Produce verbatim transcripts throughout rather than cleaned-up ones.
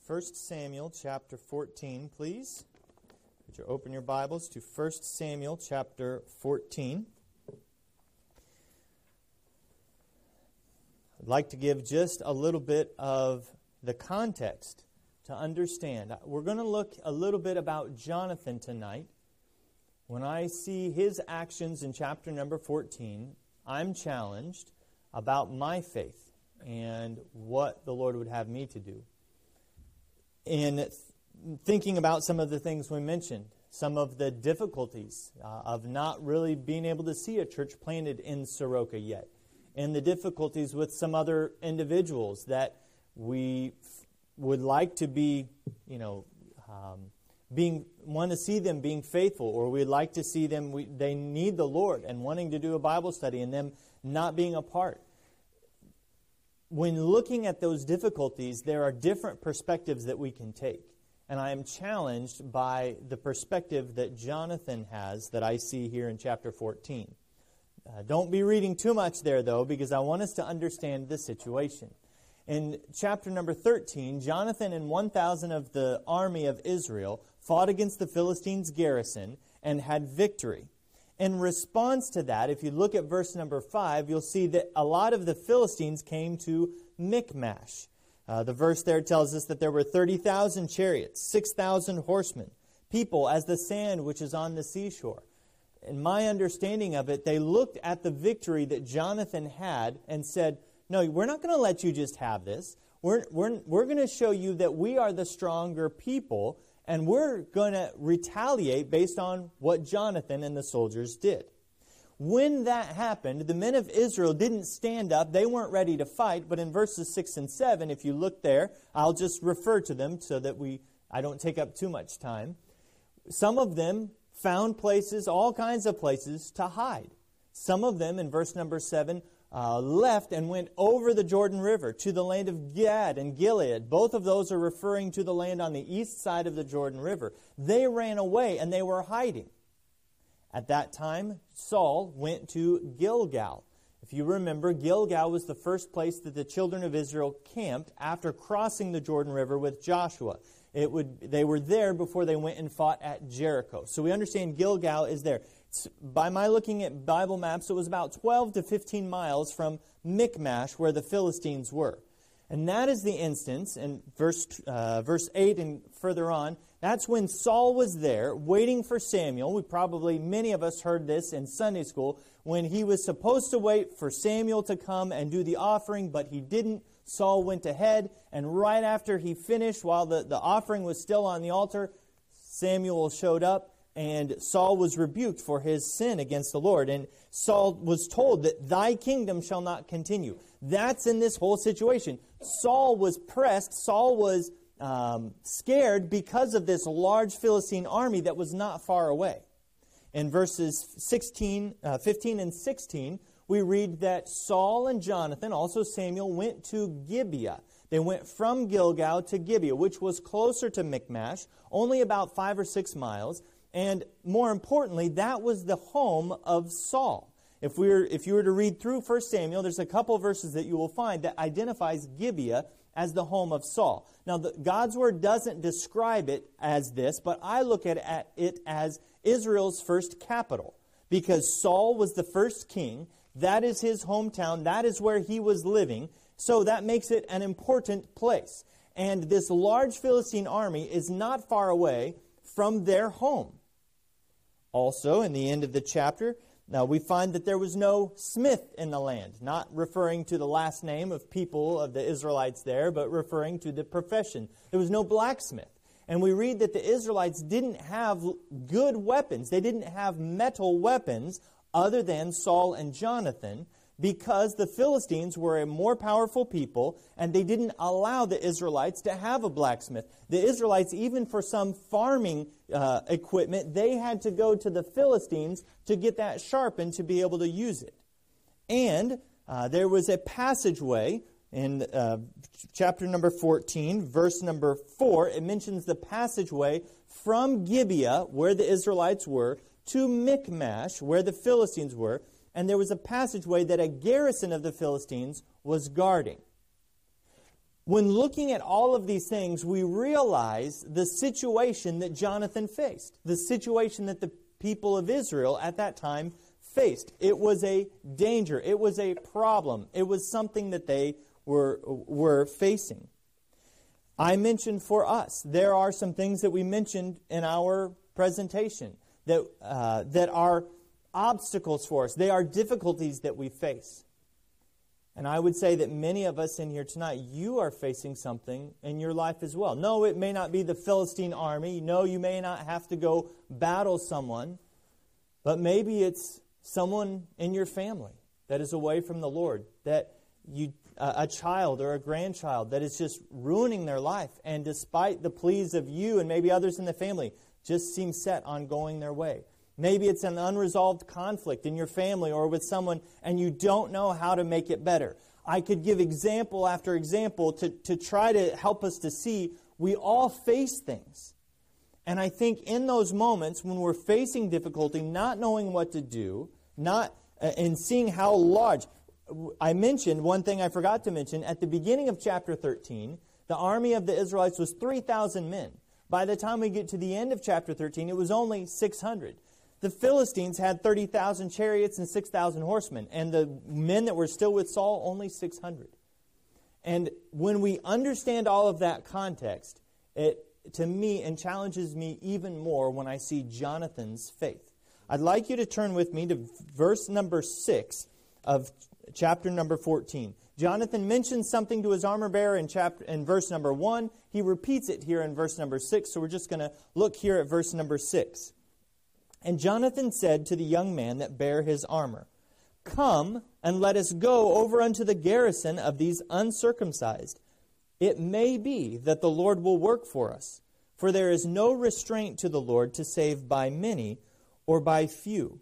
First Samuel chapter fourteen, please. Would you open your Bibles to First Samuel chapter fourteen? I'd like to give just a little bit of the context to understand. We're going to look a little bit about Jonathan tonight. When I see his actions in chapter number fourteen, I'm challenged about my faith and what the Lord would have me to do. In th- thinking about some of the things we mentioned, some of the difficulties uh, of not really being able to see a church planted in Soroka yet, and the difficulties with some other individuals that we f- would like to be, you know, um, being want to see them being faithful, or we'd like to see them, we, they need the Lord and wanting to do a Bible study and them not being a part. When looking at those difficulties, there are different perspectives that we can take. And I am challenged by the perspective that Jonathan has that I see here in chapter fourteen. Uh, don't be reading too much there, though, because I want us to understand the situation. In chapter number thirteen, Jonathan and one thousand of the army of Israel fought against the Philistines' garrison and had victory. In response to that, if you look at verse number five, you'll see that a lot of the Philistines came to Michmash. Uh, the verse there tells us that there were thirty thousand chariots, six thousand horsemen, people as the sand which is on the seashore. In my understanding of it, they looked at the victory that Jonathan had and said, no, we're not going to let you just have this. We're, we're, we're going to show you that we are the stronger people, and we're going to retaliate based on what Jonathan and the soldiers did. When that happened, the men of Israel didn't stand up. They weren't ready to fight. But in verses six and seven, if you look there, I'll just refer to them so that we I don't take up too much time. Some of them found places, all kinds of places to hide. Some of them, in verse number seven, Uh, left and went over the Jordan River to the land of Gad and Gilead. Both of those are referring to the land on the east side of the Jordan River. They ran away and they were hiding. At that time, Saul went to Gilgal. If you remember, Gilgal was the first place that the children of Israel camped after crossing the Jordan River with Joshua. It would they were there before they went and fought at Jericho. So we understand Gilgal is there. By my looking at Bible maps, it was about twelve to fifteen miles from Michmash, where the Philistines were. And that is the instance, in verse, uh, verse eight and further on, that's when Saul was there, waiting for Samuel. We probably, many of us heard this in Sunday school, when he was supposed to wait for Samuel to come and do the offering, but he didn't. Saul went ahead, and right after he finished, while the, the offering was still on the altar, Samuel showed up. And Saul was rebuked for his sin against the Lord. And Saul was told that thy kingdom shall not continue. That's in this whole situation. Saul was pressed. Saul was um, scared because of this large Philistine army that was not far away. In verses sixteen, uh, fifteen and sixteen, we read that Saul and Jonathan, also Samuel, went to Gibeah. They went from Gilgal to Gibeah, which was closer to Michmash, only about five or six miles. And more importantly, that was the home of Saul. If we were, if you were to read through First Samuel, there's a couple verses that you will find that identifies Gibeah as the home of Saul. Now, the, God's Word doesn't describe it as this, but I look at, at it as Israel's first capital. Because Saul was the first king, that is his hometown, that is where he was living, so that makes it an important place. And this large Philistine army is not far away from their home. Also, in the end of the chapter, now we find that there was no smith in the land, not referring to the last name of people of the Israelites there, but referring to the profession. There was no blacksmith. And we read that the Israelites didn't have good weapons. They didn't have metal weapons other than Saul and Jonathan, because the Philistines were a more powerful people, and they didn't allow the Israelites to have a blacksmith. The Israelites, even for some farming uh, equipment, they had to go to the Philistines to get that sharpened to be able to use it. And uh, there was a passageway in uh, chapter number fourteen, verse number four. It mentions the passageway from Gibeah, where the Israelites were, to Michmash, where the Philistines were. And there was a passageway that a garrison of the Philistines was guarding. when looking at all of these things, we realize the situation that Jonathan faced, the situation that the people of Israel at that time faced. It was a danger. It was a problem. It was something that they were, were facing. I mentioned for us, there are some things that we mentioned in our presentation that uh, that are obstacles for us. They are difficulties that we face. And I would say that many of us in here tonight, you are facing something in your life as well. No, it may not be the Philistine army. No, you may not have to go battle someone. But maybe it's someone in your family that is away from the Lord, that you, uh, a child or a grandchild that is just ruining their life, and despite the pleas of you and maybe others in the family, just seem set on going their way. Maybe it's an unresolved conflict in your family or with someone, and you don't know how to make it better. I could give example after example to, to try to help us to see we all face things. And I think in those moments when we're facing difficulty, not knowing what to do, not uh, and seeing how large. I mentioned one thing I forgot to mention. At the beginning of chapter thirteen, the army of the Israelites was three thousand men. By the time we get to the end of chapter thirteen, it was only six hundred. The Philistines had thirty thousand chariots and six thousand horsemen, and the men that were still with Saul, only six hundred. And when we understand all of that context, it, to me, and challenges me even more when I see Jonathan's faith. I'd like you to turn with me to verse number six of chapter number fourteen. Jonathan mentions something to his armor bearer in, chapter, in verse number one. He repeats it here in verse number six, so we're just going to look here at verse number six. And Jonathan said to the young man that bare his armor, "Come, and let us go over unto the garrison of these uncircumcised. It may be that the Lord will work for us, for there is no restraint to the Lord to save by many or by few."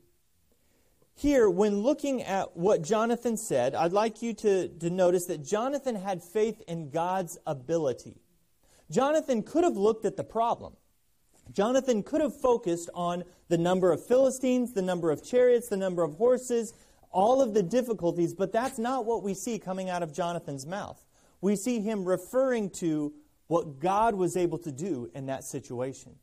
Here, when looking at what Jonathan said, I'd like you to, to notice that Jonathan had faith in God's ability. Jonathan could have looked at the problem. Jonathan could have focused on the number of Philistines, the number of chariots, the number of horses, all of the difficulties, but that's not what we see coming out of Jonathan's mouth. We see him referring to what God was able to do in that situation.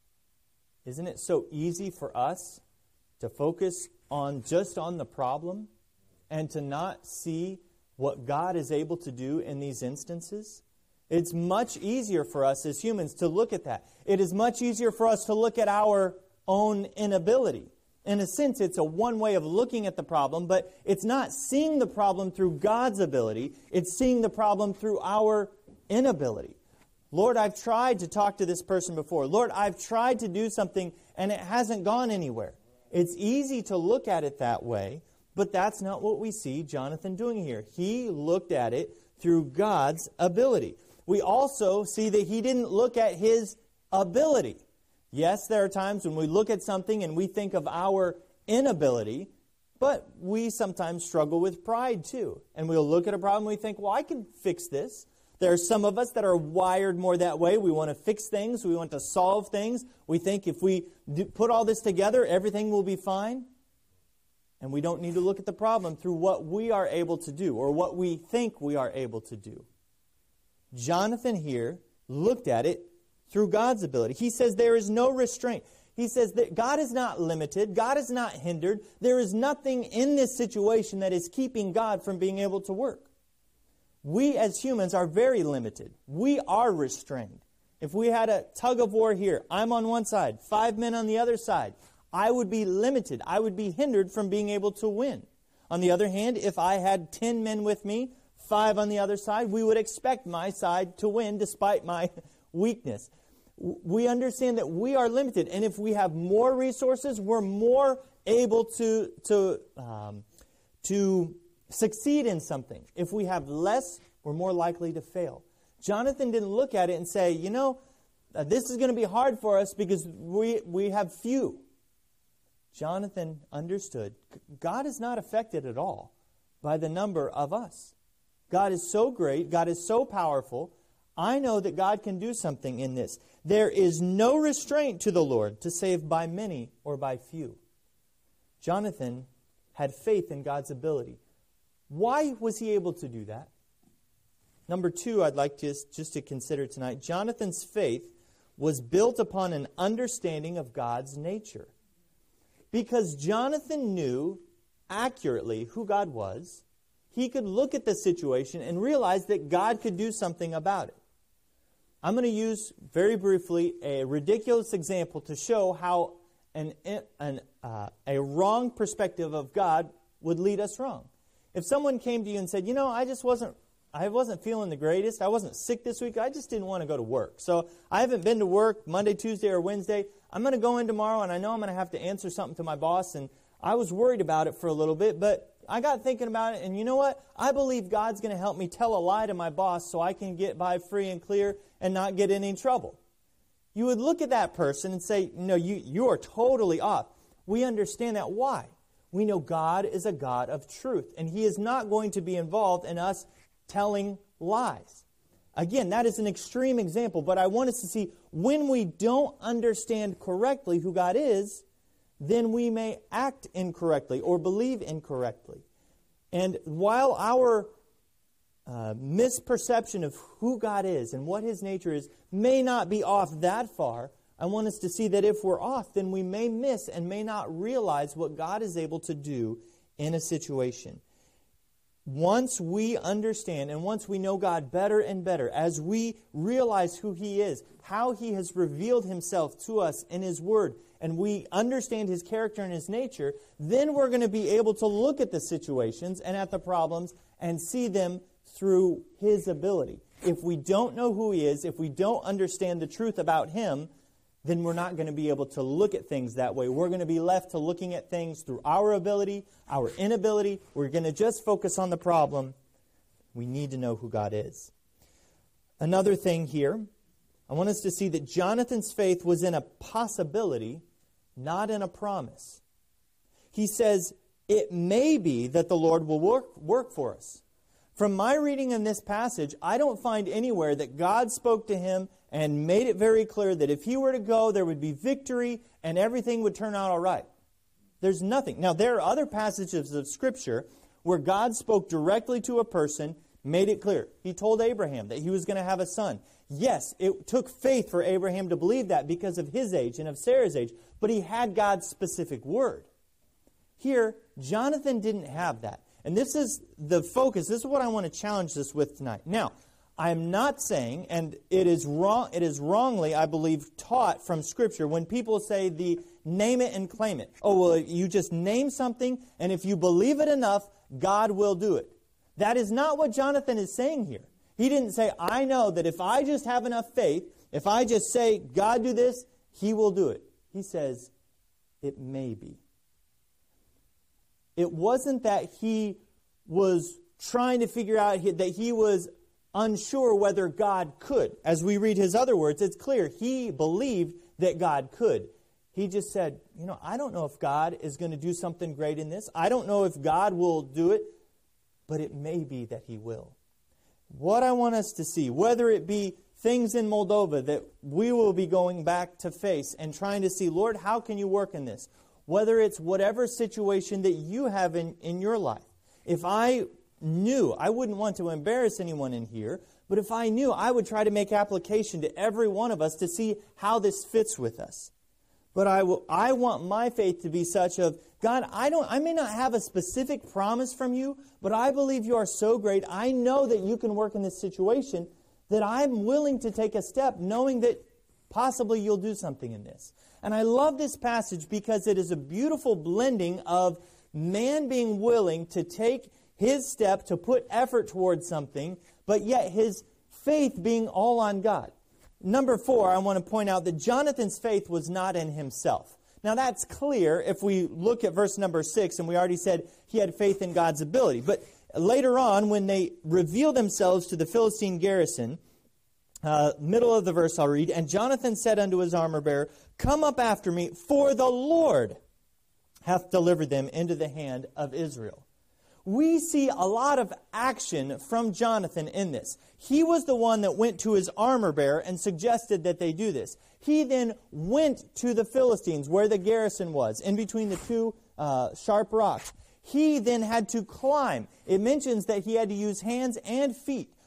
Isn't it so easy for us to focus on just on the problem and to not see what God is able to do in these instances? It's much easier for us as humans to look at that. It is much easier for us to look at our own inability. In a sense, it's a one way of looking at the problem, but it's not seeing the problem through God's ability. It's seeing the problem through our inability. Lord, I've tried to talk to this person before. Lord, I've tried to do something and it hasn't gone anywhere. It's easy to look at it that way, but that's not what we see Jonathan doing here. He looked at it through God's ability. We also see that he didn't look at his ability. Yes, there are times when we look at something and we think of our inability, but we sometimes struggle with pride too. And we'll look at a problem and we think, well, I can fix this. There are some of us that are wired more that way. We want to fix things. We want to solve things. We think if we do put all this together, everything will be fine. And we don't need to look at the problem through what we are able to do or what we think we are able to do. Jonathan here looked at it through God's ability. He says there is no restraint. He says that God is not limited. God is not hindered. There is nothing in this situation that is keeping God from being able to work. We as humans are very limited. We are restrained. If we had a tug of war here, I'm on one side, five men on the other side, I would be limited. I would be hindered from being able to win. On the other hand, if I had ten men with me, five on the other side, we would expect my side to win despite my weakness. We understand that we are limited, and if we have more resources, we're more able to to um, to succeed in something. If we have less, we're more likely to fail. Jonathan didn't look at it and say, you know, uh, this is going to be hard for us because we we have few. Jonathan understood God is not affected at all by the number of us. God is so great. God is so powerful. I know that God can do something in this. There is no restraint to the Lord to save by many or by few. Jonathan had faith in God's ability. Why was he able to do that? Number two, I'd like to just to consider tonight, Jonathan's faith was built upon an understanding of God's nature. Because Jonathan knew accurately who God was, he could look at the situation and realize that God could do something about it. I'm going to use, very briefly, a ridiculous example to show how an, an, uh, a wrong perspective of God would lead us wrong. If someone came to you and said, you know, I just wasn't I wasn't feeling the greatest. I wasn't sick this week. I just didn't want to go to work. So I haven't been to work Monday, Tuesday, or Wednesday. I'm going to go in tomorrow, and I know I'm going to have to answer something to my boss, and I was worried about it for a little bit, but I got thinking about it, and you know what? I believe God's going to help me tell a lie to my boss so I can get by free and clear and not get in any trouble. You would look at that person and say, no, you, you are totally off. We understand that. Why? We know God is a God of truth, and He is not going to be involved in us telling lies. Again, that is an extreme example, but I want us to see when we don't understand correctly who God is, then we may act incorrectly or believe incorrectly. And while our uh, misperception of who God is and what His nature is may not be off that far, I want us to see that if we're off, then we may miss and may not realize what God is able to do in a situation. Once we understand and once we know God better and better, as we realize who He is, how He has revealed Himself to us in His Word, and we understand His character and His nature, then we're going to be able to look at the situations and at the problems and see them through His ability. If we don't know who He is, if we don't understand the truth about Him, then we're not going to be able to look at things that way. We're going to be left to looking at things through our ability, our inability. We're going to just focus on the problem. We need to know who God is. Another thing here, I want us to see that Jonathan's faith was in a possibility, not in a promise. He says, it may be that the Lord will work, work for us. From my reading in this passage, I don't find anywhere that God spoke to him and made it very clear that if he were to go, there would be victory and everything would turn out all right. There's nothing. Now, there are other passages of Scripture where God spoke directly to a person, made it clear. He told Abraham that he was going to have a son. Yes, it took faith for Abraham to believe that because of his age and of Sarah's age, but he had God's specific word. Here, Jonathan didn't have that. And this is the focus. This is what I want to challenge this with tonight. Now, I am not saying, and it is wrong, it is wrongly, I believe, taught from Scripture when people say the name it and claim it. Oh, well, you just name something, and if you believe it enough, God will do it. That is not what Jonathan is saying here. He didn't say, I know that if I just have enough faith, if I just say, God do this, He will do it. He says, it may be. It wasn't that he was trying to figure out that he was unsure whether God could. As we read his other words, it's clear he believed that God could. He just said, you know, I don't know if God is going to do something great in this. I don't know if God will do it, but it may be that He will. What I want us to see, whether it be things in Moldova that we will be going back to face and trying to see, Lord, how can you work in this? Whether it's whatever situation that you have in, in your life. If I knew, I wouldn't want to embarrass anyone in here, but if I knew, I would try to make application to every one of us to see how this fits with us. But I will, I want my faith to be such of, God, I don't, I may not have a specific promise from you, but I believe you are so great. I know that you can work in this situation, that I'm willing to take a step knowing that possibly you'll do something in this. And I love this passage because it is a beautiful blending of man being willing to take his step to put effort towards something, but yet his faith being all on God. Number four, I want to point out that Jonathan's faith was not in himself. Now that's clear if we look at verse number six, and we already said he had faith in God's ability. But later on, when they reveal themselves to the Philistine garrison, uh, middle of the verse I'll read, and Jonathan said unto his armor-bearer, Come up after me, for the Lord hath delivered them into the hand of Israel. We see a lot of action from Jonathan in this. He was the one that went to his armor-bearer and suggested that they do this. He then went to the Philistines, where the garrison was, in between the two uh, sharp rocks. He then had to climb. It mentions that he had to use hands and feet.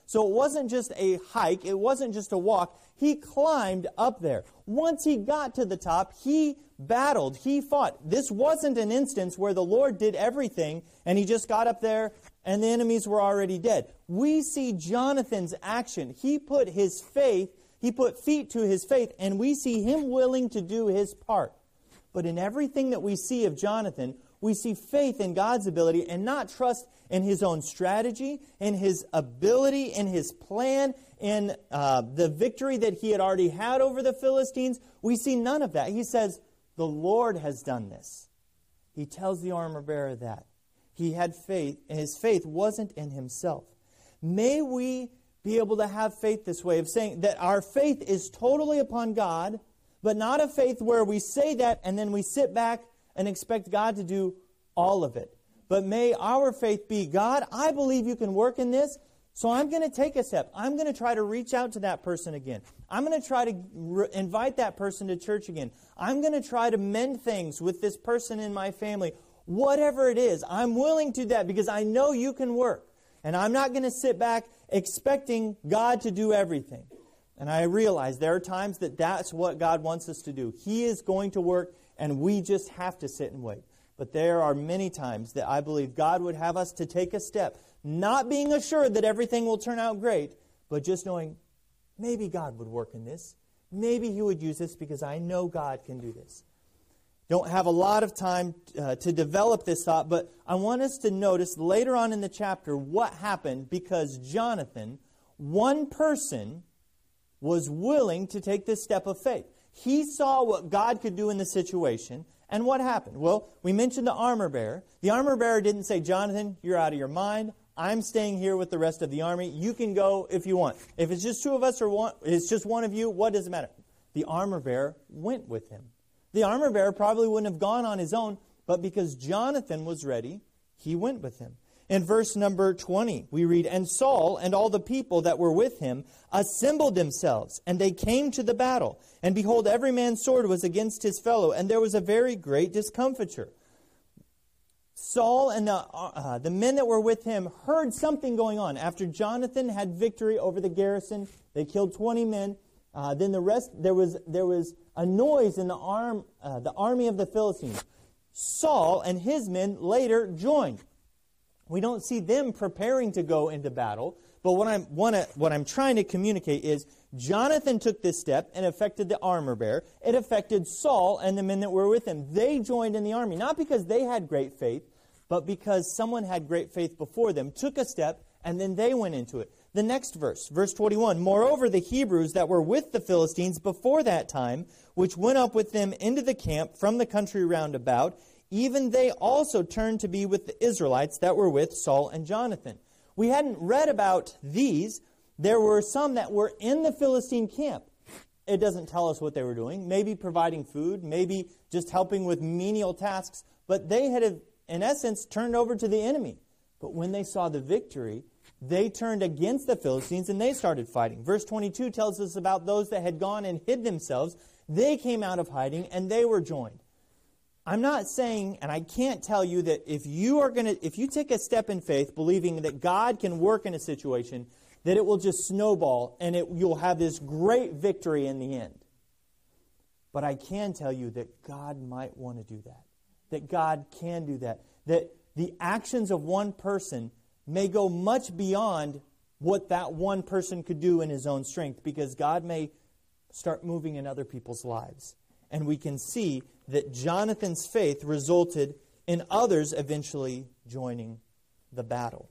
So it wasn't just a hike. It wasn't just a walk. He climbed up there. Once he got to the top, he battled. He fought. This wasn't an instance where the Lord did everything and he just got up there and the enemies were already dead. We see Jonathan's action. He put his faith, he put feet to his faith, and we see him willing to do his part. But in everything that we see of Jonathan, we see faith in God's ability and not trust in his own strategy, in his ability, in his plan, in uh, the victory that he had already had over the Philistines. We see none of that. He says, the Lord has done this. He tells the armor bearer that. He had faith, and his faith wasn't in himself. May we be able to have faith this way, of saying that our faith is totally upon God, but not a faith where we say that and then we sit back and expect God to do all of it. But may our faith be, God, I believe you can work in this, so I'm going to take a step. I'm going to try to reach out to that person again. I'm going to try to re- invite that person to church again. I'm going to try to mend things with this person in my family. Whatever it is, I'm willing to do that because I know you can work. And I'm not going to sit back expecting God to do everything. And I realize there are times that that's what God wants us to do. He is going to work, and we just have to sit and wait. But there are many times that I believe God would have us to take a step, not being assured that everything will turn out great, but just knowing maybe God would work in this. Maybe He would use this because I know God can do this. Don't have a lot of time uh, to develop this thought, but I want us to notice later on in the chapter what happened because Jonathan, one person, was willing to take this step of faith. He saw what God could do in the situation, and what happened? Well, we mentioned the armor bearer. The armor bearer didn't say, Jonathan, you're out of your mind. I'm staying here with the rest of the army. You can go if you want. If it's just two of us or one, it's just one of you, what does it matter? The armor bearer went with him. The armor bearer probably wouldn't have gone on his own, but because Jonathan was ready, he went with him. In verse number twenty, we read, And Saul and all the people that were with him assembled themselves, and they came to the battle. And behold, every man's sword was against his fellow, and there was a very great discomfiture. Saul and the, uh, the men that were with him heard something going on. After Jonathan had victory over the garrison, they killed twenty men. Uh, then the rest, there was there was a noise in the arm, uh, the army of the Philistines. Saul and his men later joined. We don't see them preparing to go into battle, but what I'm wanna, what I'm trying to communicate is Jonathan took this step and affected the armor bearer. It affected Saul and the men that were with him. They joined in the army, not because they had great faith, but because someone had great faith before them, took a step, and then they went into it. The next verse, verse twenty-one, Moreover, the Hebrews that were with the Philistines before that time, which went up with them into the camp from the country round about, even they also turned to be with the Israelites that were with Saul and Jonathan. We hadn't read about these. There were some that were in the Philistine camp. It doesn't tell us what they were doing. Maybe providing food, maybe just helping with menial tasks. But they had, in essence, turned over to the enemy. But when they saw the victory, they turned against the Philistines and they started fighting. Verse twenty-two tells us about those that had gone and hid themselves. They came out of hiding and they were joined. I'm not saying, and I can't tell you that if you are going to, if you take a step in faith, believing that God can work in a situation, that it will just snowball and it, you'll have this great victory in the end. But I can tell you that God might want to do that. That God can do that. That the actions of one person may go much beyond what that one person could do in his own strength, because God may start moving in other people's lives. And we can see that Jonathan's faith resulted in others eventually joining the battle.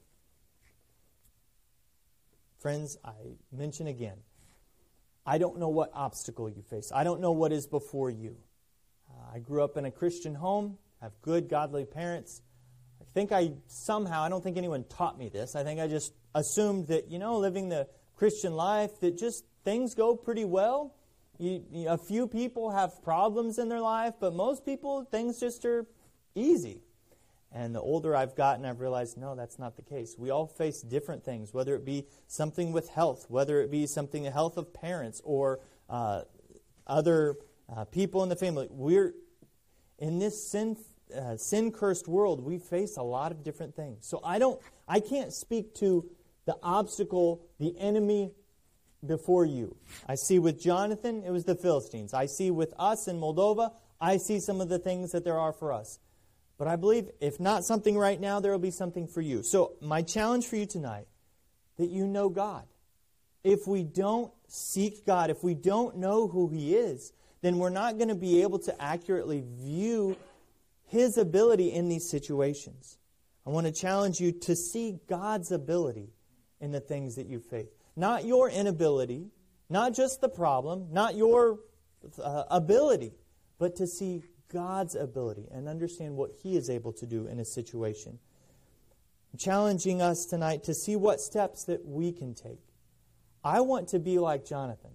Friends, I mention again, I don't know what obstacle you face. I don't know what is before you. Uh, I grew up in a Christian home, have good, godly parents. I think I somehow, I don't think anyone taught me this. I think I just assumed that, you know, living the Christian life, that just things go pretty well. You, you, a few people have problems in their life, but most people, things just are easy. And the older I've gotten, I've realized, no, that's not the case. We all face different things, whether it be something with health, whether it be something, the health of parents, or uh, other uh, people in the family. We're in this sin, uh, sin-cursed world, we face a lot of different things. So I don't, I can't speak to the obstacle, the enemy before you. I see with Jonathan, it was the Philistines. I see with us in Moldova, I see some of the things that there are for us. But I believe if not something right now, there will be something for you. So my challenge for you tonight, that you know God. If we don't seek God, if we don't know who He is, then we're not going to be able to accurately view His ability in these situations. I want to challenge you to see God's ability in the things that you face. Not your inability, not just the problem, not your uh, ability, but to see God's ability and understand what He is able to do in a situation. I'm challenging us tonight to see what steps that we can take. I want to be like Jonathan.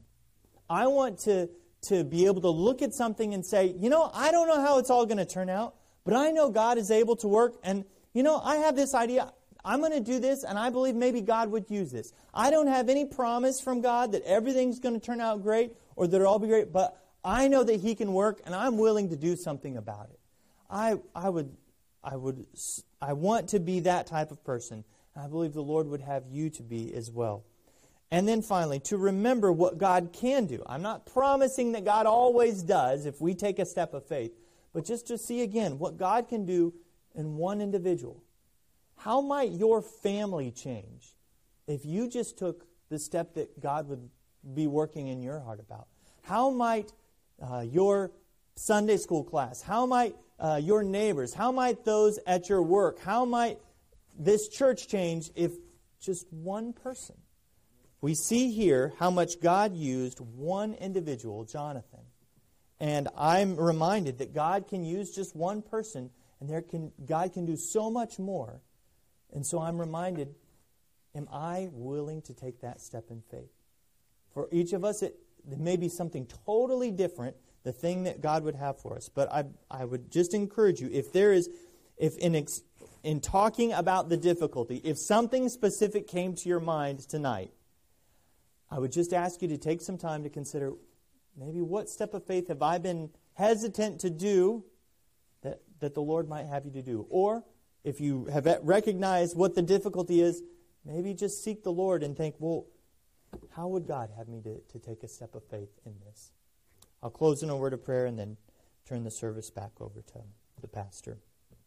I want to, to be able to look at something and say, you know, I don't know how it's all going to turn out, but I know God is able to work, and, you know, I have this idea. I'm going to do this, and I believe maybe God would use this. I don't have any promise from God that everything's going to turn out great or that it'll all be great, but I know that He can work, and I'm willing to do something about it. I I would I would I want to be that type of person. I believe the Lord would have you to be as well. And then finally, to remember what God can do. I'm not promising that God always does if we take a step of faith, but just to see again what God can do in one individual. How might your family change if you just took the step that God would be working in your heart about? How might uh, your Sunday school class, how might uh, your neighbors, how might those at your work, how might this church change if just one person? We see here how much God used one individual, Jonathan. And I'm reminded that God can use just one person, and there can God can do so much more. And so I'm reminded, am I willing to take that step in faith? For each of us, it, it may be something totally different, the thing that God would have for us. But I I would just encourage you, if there is, if in ex, in talking about the difficulty, if something specific came to your mind tonight, I would just ask you to take some time to consider, maybe what step of faith have I been hesitant to do that, that the Lord might have you to do? Or if you have recognized what the difficulty is, maybe just seek the Lord and think, well, how would God have me to, to take a step of faith in this? I'll close in a word of prayer and then turn the service back over to the pastor.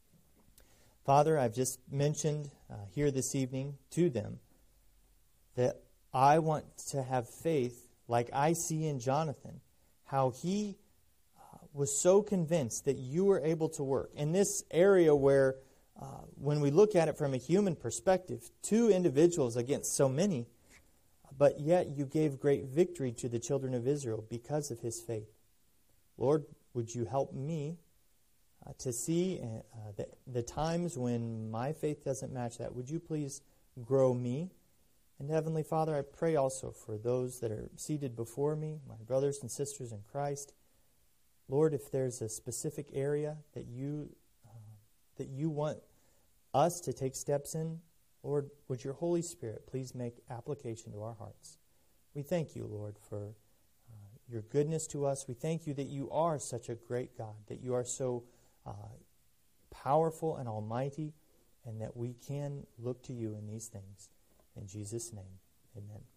Father, I've just mentioned uh, here this evening to them that I want to have faith like I see in Jonathan, how he uh, was so convinced that you were able to work. In this area where, uh, when we look at it from a human perspective, two individuals against so many, but yet you gave great victory to the children of Israel because of his faith. Lord, would you help me uh, to see uh, the, the times when my faith doesn't match that? Would you please grow me? And Heavenly Father, I pray also for those that are seated before me, my brothers and sisters in Christ. Lord, if there's a specific area that you uh, that you want us to take steps in, Lord, would your Holy Spirit please make application to our hearts. We thank you, Lord, for uh, your goodness to us. We thank you that you are such a great God, that you are so uh, powerful and almighty, and that we can look to you in these things. In Jesus' name, amen.